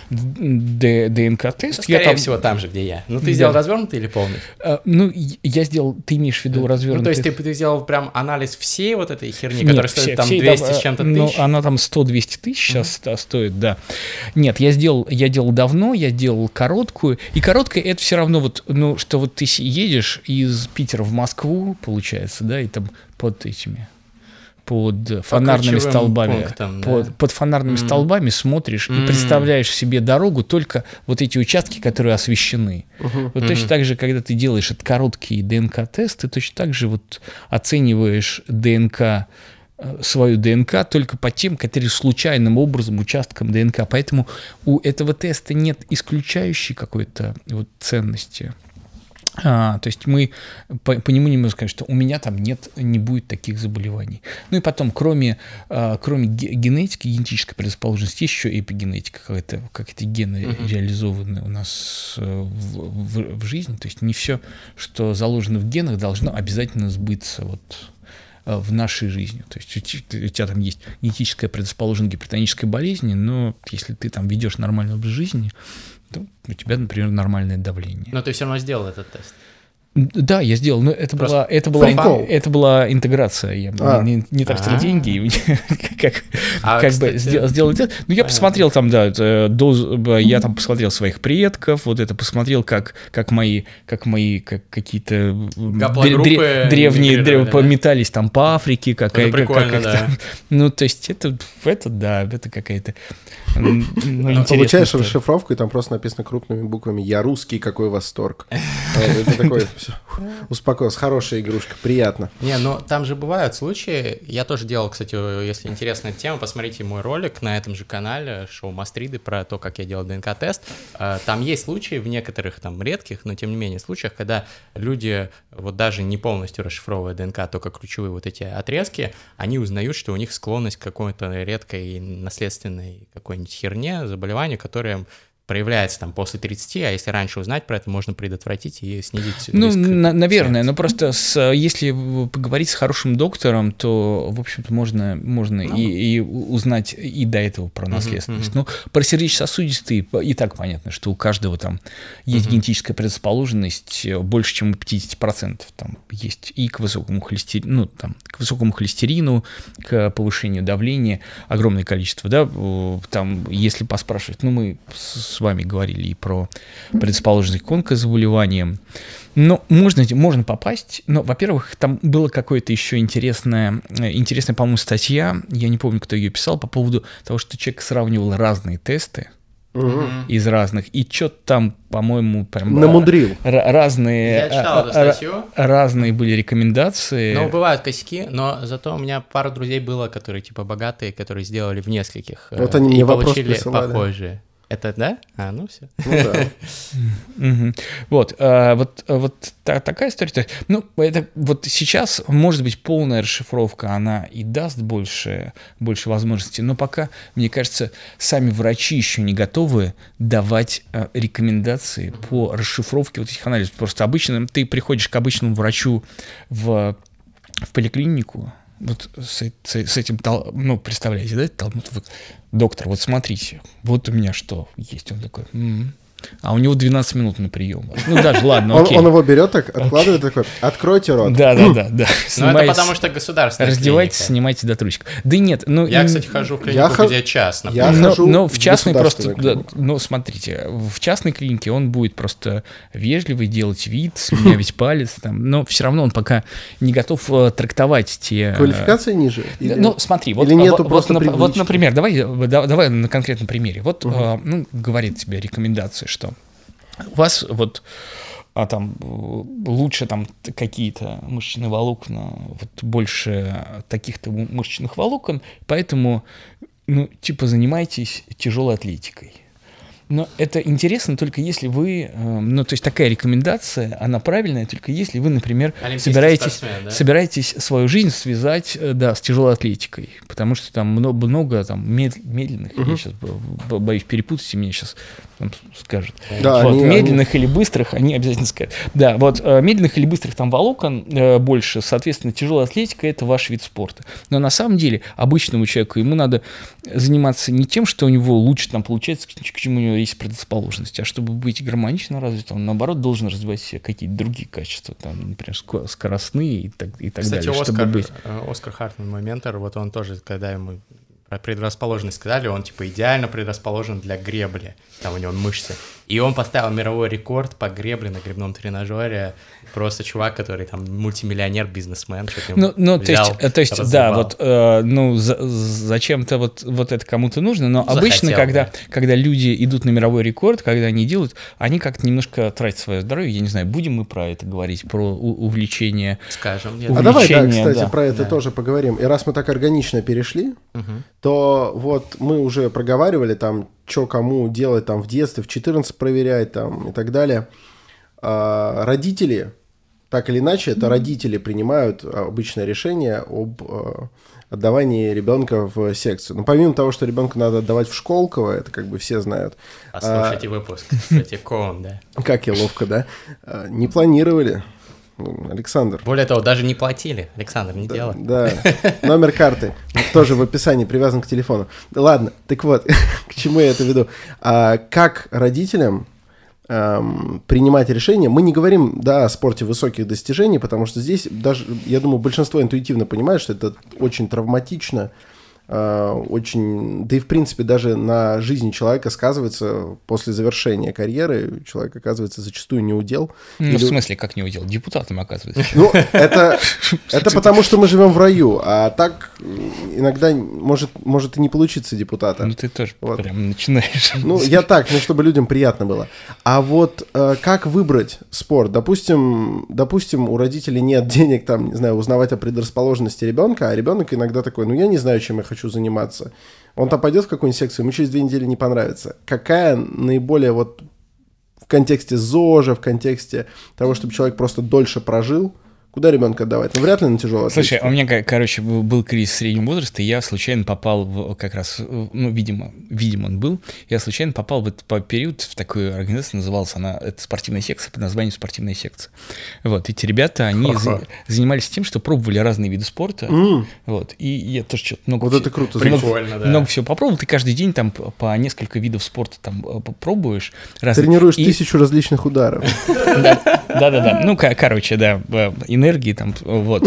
ДНК-тест. Ну, скорее я там... всего, там же, где я. Ну, ты да. сделал развернутый или полный? А, ну, я сделал, ты имеешь в виду развернутый? Ну, то есть ты, ты сделал прям анализ всей вот этой херни, Нет, которая стоит все, там двести там, с чем-то тысяч? Ну, она там сто-двести тысяч сейчас mm-hmm. стоит, да. Нет, я сделал, я делал давно, я делал короткую, и короткая это все равно вот, ну, что вот ты едешь из Питера в Москву, получается, да, и там под этими... под фонарными по столбами, пунктам, да. под, под фонарными mm. столбами смотришь mm. и представляешь себе дорогу, только вот эти участки, которые освещены. Uh-huh. Вот mm-hmm. точно так же, когда ты делаешь этот короткий ДНК-тест, ты точно так же вот оцениваешь ДНК, свою ДНК только по тем, которые случайным образом участкам ДНК. Поэтому у этого теста нет исключающей какой-то вот ценности. А, то есть мы по, по нему не можем сказать, что у меня там нет, не будет таких заболеваний. Ну и потом, кроме, а, кроме генетики, генетической предрасположенности, есть еще эпигенетика, какая-то, какие-то гены uh-huh. реализованы у нас в, в, в жизни. То есть не все, что заложено в генах, должно обязательно сбыться вот в нашей жизни. То есть у тебя, у тебя там есть генетическая предрасположенность к гипертонической болезни, но если ты там ведешь нормальный образ жизни, у тебя, например, нормальное давление. Но ты все равно сделал этот тест. Да, я сделал, но это была, это была, это была интеграция. Я а. не, не тратил деньги, как, а, как бы сделал, сделал тест. Ну, я посмотрел там, да, дозу, я там посмотрел своих предков, вот это посмотрел, как, как мои, как мои, как какие-то дре, древние древ, пометались там по Африке, как, это прикольно, как, да. Ну, то есть это, это, да, это какая-то. Ну, получаешь расшифровку, и там просто написано крупными буквами: «Я русский, какой восторг». Это такой все, успокоился, хорошая игрушка, приятно. Не, но там же бывают случаи, я тоже делал, кстати, если интересная тема, посмотрите мой ролик на этом же канале, шоу Мастриды, про то, как я делал ДНК-тест. Там есть случаи в некоторых, там, редких, но тем не менее случаях, когда люди, вот даже не полностью расшифровывая ДНК, только ключевые вот эти отрезки, они узнают, что у них склонность к какой-то редкой наследственной какой-нибудь херне, заболеванию, которое проявляется там после тридцати, а если раньше узнать про это, можно предотвратить и снизить ну, риск. На, наверное, но просто с, если поговорить с хорошим доктором, то, в общем-то, можно, можно ну. и, и узнать и до этого про наследственность. Uh-huh, uh-huh. Ну, про сердечно-сосудистые и так понятно, что у каждого там есть uh-huh. генетическая предрасположенность больше, чем у пятьдесят процентов там есть и к высокому холестерину, ну, там, к высокому холестерину, к повышению давления, огромное количество, да, там, если поспрашивать, ну, мы с вами говорили и про предрасположенность к онкозаболеваниям. Но можно, можно попасть, но, во-первых, там было какое-то еще интересное, интересная, по-моему, статья, я не помню, кто ее писал, по поводу того, что человек сравнивал разные тесты угу. из разных, и что-то там, по-моему, прям... Намудрил. Я Разные, читал эту статью. Разные были рекомендации. Ну, бывают косяки, но зато у меня пару друзей было, которые, типа, богатые, которые сделали в нескольких, вот они и мне получили похожие. Это да? А, ну все. Ну да. Вот, вот, вот такая история. Ну, это вот сейчас, может быть, полная расшифровка, она и даст больше, больше возможностей, но пока, мне кажется, сами врачи еще не готовы давать рекомендации по расшифровке вот этих анализов. Просто обычно ты приходишь к обычному врачу в, в поликлинику, вот с, с, с этим, ну, представляете, да, вот, вот, доктор, вот смотрите, вот у меня что есть, он такой, м-м. А у него двенадцать минут на прием. Ну даже, ладно, окей. Он, он его берет так, откладывает такой, откройте рот. Да, да, да, да. Ну это потому что государственная раздевайтесь, клиника. Снимайте до трусиков. Да нет, ну... Я, кстати, хожу в клинику, я где частно. Я но, хожу но в частной просто... Да, ну, смотрите, в частной клинике он будет просто вежливый, делать вид, слюнявить палец, там, но все равно он пока не готов э, трактовать те... Квалификация ниже? Или... Ну, смотри, вот, или нету вот, просто вот, вот, например, давай, давай на конкретном примере. Вот, угу. э, ну, говорит тебе рекомендация, что у вас вот а там лучше там какие-то мышечные волокна, вот больше таких-то мышечных волокон, поэтому, ну, типа, занимайтесь тяжелой атлетикой. Но это интересно только если вы, ну, то есть такая рекомендация, она правильная только если вы, например, собираетесь, да? собираетесь свою жизнь связать, да, с тяжелой атлетикой, потому что там много, много там медленных, угу. я сейчас боюсь перепутать, и мне сейчас там скажут, да, вот, они, медленных они... или быстрых, они обязательно скажут. Да, вот медленных или быстрых там волокон больше, соответственно, тяжелая атлетика – это ваш вид спорта. Но на самом деле обычному человеку ему надо заниматься не тем, что у него лучше там получается, к чему у него есть предрасположенность, а чтобы быть гармонично развитым, он, наоборот, должен развивать в себе какие-то другие качества, там, например, скоростные и так, и так Кстати, далее. Оскар, чтобы быть... Оскар Хартман, мой ментор, вот он тоже, когда ему про предрасположенность сказали, он типа идеально предрасположен для гребли, там у него мышцы. И он поставил мировой рекорд по гребле на гребном тренажере. Просто чувак, который там мультимиллионер, бизнесмен, что-то ну, ну, взял, то есть, то есть да, вот, э, ну, за, зачем-то вот, вот это кому-то нужно, но Захотел, обычно, когда, да. когда люди идут на мировой рекорд, когда они делают, они как-то немножко тратят свое здоровье, я не знаю, будем мы про это говорить, про у- увлечение. Скажем. Увлечение, а давай, да, кстати, да, про это да. тоже поговорим. И раз мы так органично перешли, угу. то вот мы уже проговаривали там, что кому делать там в детстве, в четырнадцать проверять там и так далее. А, родители, так или иначе, это родители принимают обычное решение об а, отдавании ребенка в секцию. Но помимо того, что ребенка надо отдавать в Школково, это как бы все знают. Послушайте а, выпуск, кстати, Коун, да. Как я ловко, да? А, не планировали. Александр. Более того, даже не платили. Александр, не да, делай. Да, номер карты тоже в описании привязан к телефону. Ладно, так вот, к чему я это веду. А, как родителям эм, принимать решения? Мы не говорим, да, о спорте высоких достижений, потому что здесь даже, я думаю, большинство интуитивно понимает, что это очень травматично очень, да и в принципе даже на жизни человека сказывается после завершения карьеры, человек оказывается зачастую неудел. Ну, Или... в смысле, как неудел? Депутатом оказывается. Ну, это, это потому, что мы живем в раю, а так иногда может, может и не получиться депутата. Ну, ты тоже вот. Прям начинаешь. Ну, я так, ну, чтобы людям приятно было. А вот э, как выбрать спорт? Допустим, допустим, у родителей нет денег, там, не знаю, узнавать о предрасположенности ребенка, а ребенок иногда такой, ну, я не знаю, чем я хочу заниматься. Он там пойдет в какую-нибудь секцию, ему через две недели не понравится. Какая наиболее вот в контексте ЗОЖа, в контексте того, чтобы человек просто дольше прожил, куда ребенка отдавать? Ну, вряд ли на тяжелую атлетику. Слушай, у меня, короче, был кризис среднего возраста, и я случайно попал в, как раз, ну, видимо, видимо он был, я случайно попал в этот период в такую организацию, называлась она, это спортивная секция, под названием спортивная секция. Вот, эти ребята, они за, занимались тем, что пробовали разные виды спорта, mm. вот, и я тоже что-то много... Вот всего, это круто. Много, да. много всего попробовал, ты каждый день там по несколько видов спорта там пробуешь. Разные. Тренируешь и... тысячу различных ударов. Да-да-да, ну, короче, да, энергии там, вот.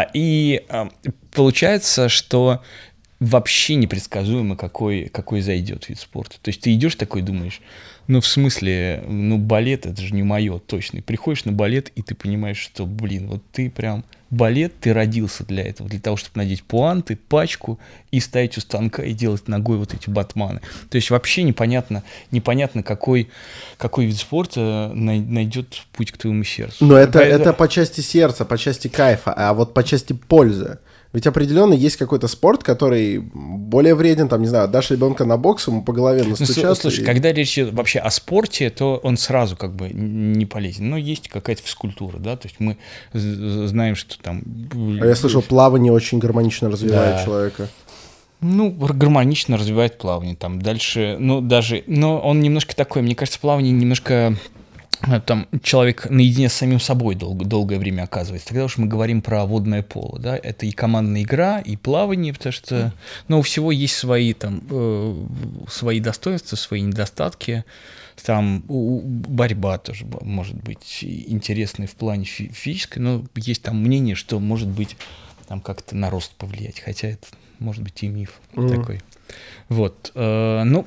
И получается, что вообще непредсказуемо, какой, какой зайдет вид спорта. То есть ты идешь такой, думаешь, ну, в смысле, ну, балет, это же не мое, точно. И приходишь на балет, и ты понимаешь, что, блин, вот ты прям... Балет, ты родился для этого, для того, чтобы надеть пуанты, пачку и стоять у станка и делать ногой вот эти батманы. То есть вообще непонятно, непонятно какой, какой вид спорта найдет путь к твоему сердцу. Но это, это... это по части сердца, по части кайфа, а вот по части пользы. Ведь определенно есть какой-то спорт, который более вреден, там, не знаю, отдашь ребенка на бокс, ему по голове настучат. Ну, слушай, и... когда речь идет вообще о спорте, то он сразу как бы не полезен. Но есть какая-то физкультура, да, то есть мы знаем, что там... А я слышал, плавание очень гармонично развивает да. человека. Ну, гармонично развивает плавание, там дальше, ну, даже, но он немножко такой, мне кажется, плавание немножко... Там человек наедине с самим собой долго, долгое время оказывается. Тогда уж мы говорим про водное поло, да, это и командная игра, и плавание, потому что, ну, у всего есть свои там, э, свои достоинства, свои недостатки, там у, борьба тоже может быть интересной в плане фи- физической, но есть там мнение, что может быть там как-то на рост повлиять, хотя это может быть и миф mm-hmm. такой. Вот, э, ну,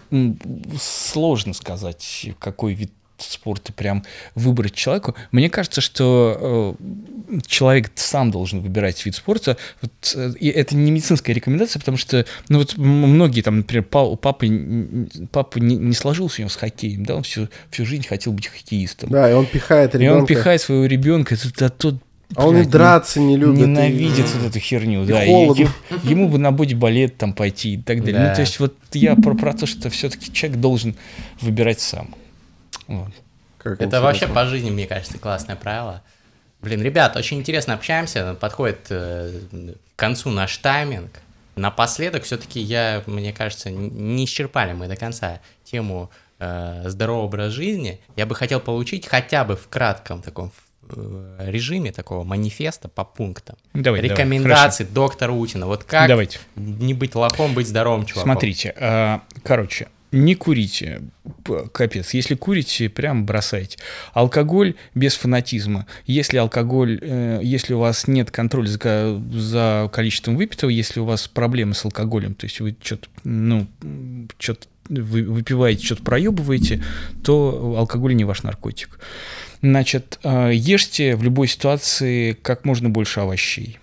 сложно сказать, какой вид спорта прям выбрать человеку. Мне кажется, что э, человек сам должен выбирать вид спорта. Вот, э, и это не медицинская рекомендация, потому что ну, вот многие, там, например, у папы, папа не, не сложился у него с хоккеем, да, он всю, всю жизнь хотел быть хоккеистом. Да, и он пихает ребенка. И он пихает своего ребенка, это тот А он и драться не любит. Ненавидит и... вот эту херню, и да. Холодно. И, ему бы на бодибалет там пойти и так далее. Да. Ну, то есть вот я про, про то, что все-таки человек должен выбирать сам. Вот. Как это интересно. Вообще по жизни, мне кажется, классное правило. Блин, ребят, очень интересно общаемся, подходит э, к концу наш тайминг. Напоследок все-таки я, мне кажется, не исчерпали мы до конца тему э, здорового образа жизни. Я бы хотел получить хотя бы в кратком таком э, режиме такого манифеста по пунктам. Давай, рекомендации давай, доктора Утина. Вот как Давайте. не быть лохом, быть здоровым чуваком. Смотрите, э, короче... Не курите, капец. Если курите, прям бросайте. Алкоголь без фанатизма. Если алкоголь, э, если у вас нет контроля за, за количеством выпитого, если у вас проблемы с алкоголем, то есть вы что-то, ну, что-то вы выпиваете, что-то проебываете, то алкоголь не ваш наркотик. Значит, э, ешьте в любой ситуации как можно больше овощей.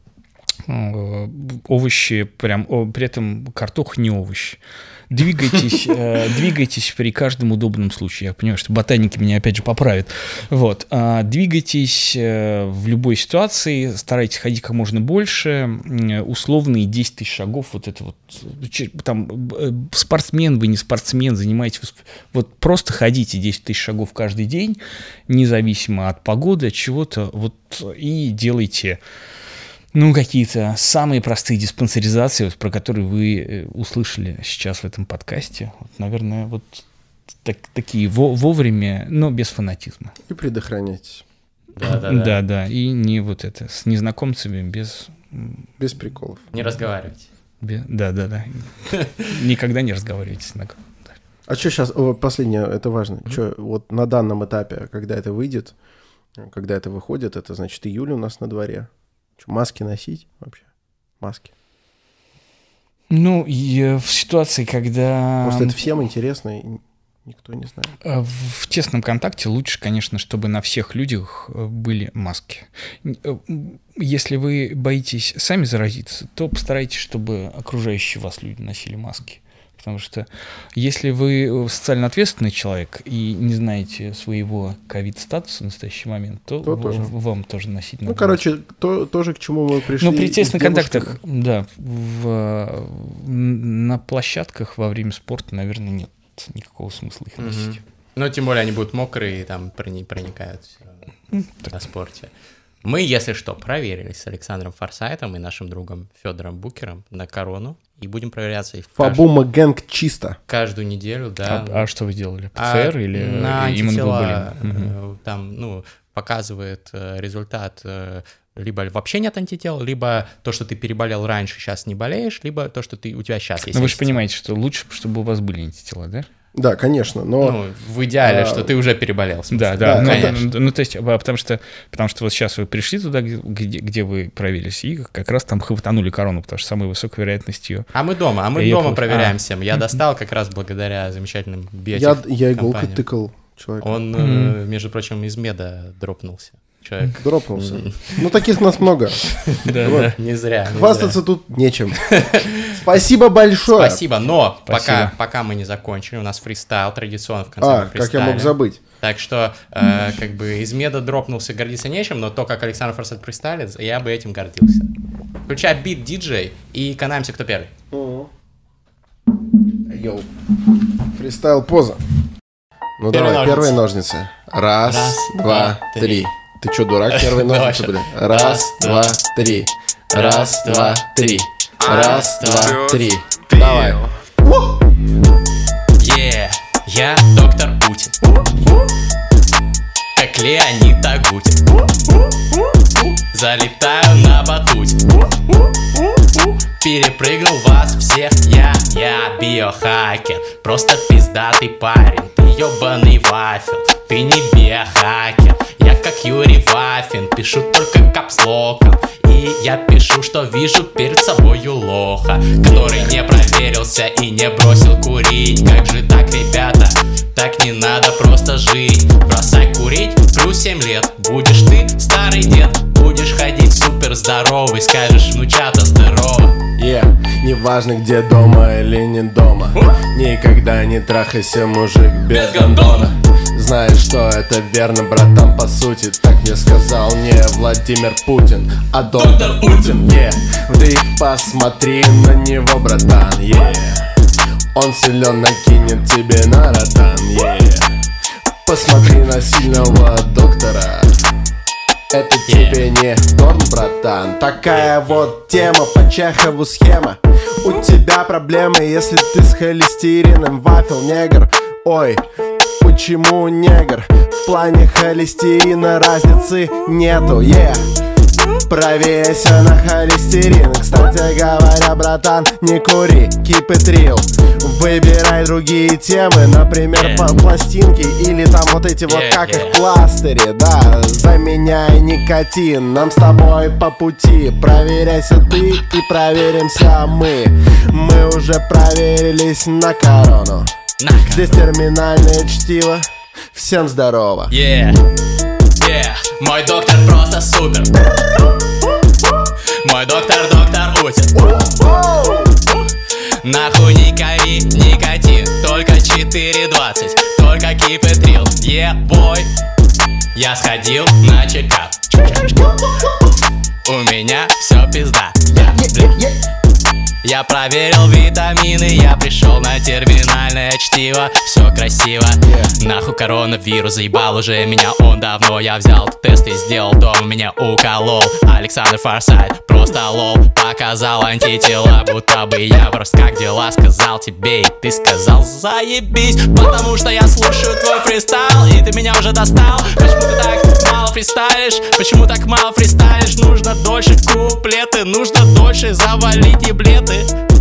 Э, овощи, прям, о, при этом картоха не овощ. Двигайтесь, э, двигайтесь при каждом удобном случае. Я понимаю, что ботаники меня опять же поправят. Вот. Э, двигайтесь э, в любой ситуации, старайтесь ходить как можно больше. Э, условные десять тысяч шагов, вот это вот, там, э, спортсмен вы, не спортсмен, занимаетесь, вот просто ходите десять тысяч шагов каждый день, независимо от погоды, от чего-то, вот, и делайте... Ну, какие-то самые простые диспансеризации, вот, про которые вы услышали сейчас в этом подкасте. Вот, наверное, вот так, такие во, вовремя, но без фанатизма. И предохраняйтесь. Да-да-да. Да-да, и не вот это, с незнакомцами, без... Без приколов. Не разговаривайте. Да-да-да. Никогда не разговаривайте с знакомыми. А что сейчас, последнее, это важно, что вот на данном этапе, когда это выйдет, когда это выходит, это значит июль у нас на дворе. Что, маски носить вообще? Маски. Ну, и в ситуации, когда... Просто это всем интересно, и никто не знает. В тесном контакте лучше, конечно, чтобы на всех людях были маски. Если вы боитесь сами заразиться, то постарайтесь, чтобы окружающие вас люди носили маски. Потому что если вы социально ответственный человек и не знаете своего ковид-статуса в настоящий момент, то, то в, тоже. вам тоже носить надо. Ну, короче, то, тоже к чему мы пришли. Ну, при тесных контактах, да, в, на площадках во время спорта, наверное, нет никакого смысла их носить. Mm-hmm. Ну, тем более они будут мокрые и там проникают все равно так. на спорте. Мы, если что, проверились с Александром Форсайтом и нашим другом Федором Букером на корону. И будем проверяться. Фабума Гэнг чисто. Каждую неделю, да. А, а что вы делали? ПЦР а, или на антитела, угу. Там, ну, показывает результат, либо вообще нет антител, либо то, что ты переболел раньше, сейчас не болеешь, либо то, что ты, у тебя сейчас есть. Но вы же понимаете, что лучше, чтобы у вас были антитела, да? Да, конечно, но... Ну, в идеале, а... что ты уже переболел. Да, да, да, конечно. Ну, ну, то есть, потому что, потому что вот сейчас вы пришли туда, где, где вы проверились, и как раз там хватанули корону, потому что самой высокой вероятностью... А мы дома, а мы дома ехал... проверяемся. А. Я достал как раз благодаря замечательным биотех Я, я иголкой тыкал человека. Он, mm-hmm. между прочим, из меда дропнулся. Человек. Дропнулся. Ну, таких нас много. Да, да. Не зря. Хвастаться тут нечем. Спасибо большое. Спасибо, но пока, пока мы не закончили, у нас фристайл традиционно в конце А, как я мог забыть. Так что, э, как бы из меда дропнулся, гордиться нечем, но то, как Александр Форсайт фристайлит, я бы этим гордился. Включай бит диджей и канаемся, кто первый. Йоу. Фристайл поза. Ну первые давай, ножницы. Первые ножницы. Раз, Раз два, два, три. Ты чё, дурак? Первые ножницы, блин. Раз, два, три. Раз, два, три. Раз, два, три. Давай. Yeah, я доктор Утин. Как Леонид Агутин. Залетаю на батуте. Перепрыгнул вас всех я, я биохакер. Просто пиздатый парень, ты ёбаный вафел. Ты не биохакер, я как Юрий Вафин. Пишу только капслоком, и я пишу, что вижу перед собою лоха, который не проверился и не бросил курить. Как же так, ребята? Так не надо просто жить. Бросай курить, плюс семь лет. Будешь ты старый дед, будешь ходить супер здоровый. Скажешь, внучата, здорово. Yeah. Неважно, где дома или не дома, никогда не трахайся, мужик, без гондона. Знаешь, что это верно, братан, по сути. Так мне сказал не Владимир Путин, а доктор Утин. Yeah. Ты посмотри на него, братан, yeah. Он силен, накинет тебе на ротан, yeah. Посмотри на сильного доктора. Это тебе не торн, братан. Такая вот тема, по Чехову схема. У тебя проблемы, если ты с холестерином. Вафел, негр, ой, почему негр? В плане холестерина разницы нету, yeah. Проверься на холестерин. Кстати говоря, братан, не кури, keep it real. Выбирай другие темы, например, yeah. пластинки или там вот эти yeah, вот, как yeah. их, пластыри, да. Заменяй никотин, нам с тобой по пути. Проверяйся ты и проверимся мы. Мы уже проверились на корону. на Здесь терминальное чтиво. Всем здорово. Yeah, yeah. Мой доктор просто супер. Мой доктор, доктор Утин. Нахуй не кори, никотин. Только четыре двадцать, только keep it real. Yeah, boy. Я сходил на чекап. У меня все пизда. Я проверил витамины, я пришел на терминальное чтиво. Все красиво, yeah. Нахуй коронавирус, заебал уже меня он давно. Я взял тест и сделал дома, меня уколол Александр Форсайт, просто лол. Показал антитела, будто бы я просто как дела сказал тебе. И ты сказал заебись, потому что я слушаю твой фристайл. И ты меня уже достал, почему ты так мало фристайлишь? Почему так мало фристайлишь? Нужно дольше куплеты, нужно дольше завалить еблеты.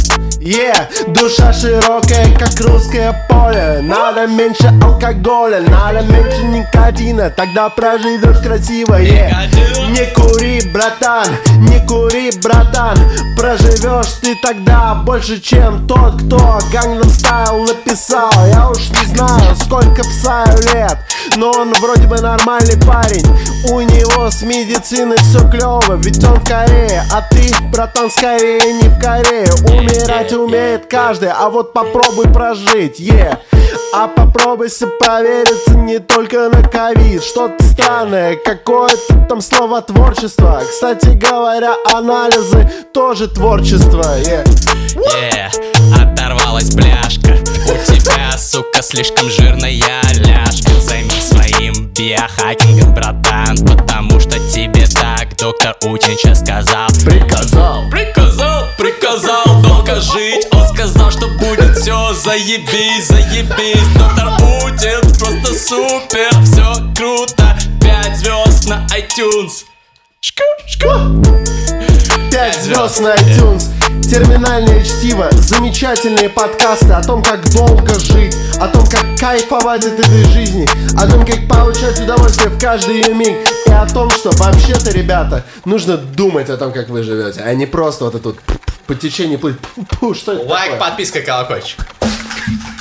Yeah, душа широкая, как русское поле. Надо меньше алкоголя, надо меньше никотина, тогда проживешь красиво. Yeah. Не кури, братан, не кури, братан. Проживешь ты тогда больше, чем тот, кто Gangnam Style написал. Я уж не знаю, сколько Псаю лет, но он вроде бы нормальный парень. У него с медициной все клево, ведь он в Корее. А ты, братан, скорее не в Корее. Умирать умеет каждый, а вот попробуй прожить, yeah. А попробуйся провериться не только на ковид. Что-то странное, какое-то там словотворчество. Кстати говоря, анализы тоже творчество, yeah. Yeah, оторвалась пляжка. У тебя, сука, слишком жирная ляжка. Займись своим биохакингом, братан, потому что тебе так доктор Утин сейчас сказал. Приказал, приказал, приказал долго жить. Он сказал, что будет все заебись, заебись. Доктор Утин просто супер, все круто. Пять звезд на iTunes. Шку, шку. Пять звезд на iTunes. Терминальное чтиво, замечательные подкасты о том, как долго жить, о том, как кайфовать от этой жизни, о том, как получать удовольствие в каждый ее миг, и о том, что вообще-то, ребята, нужно думать о том, как вы живете, а не просто вот это вот по течению плыть. Что это лайк, такое? подписка, колокольчик.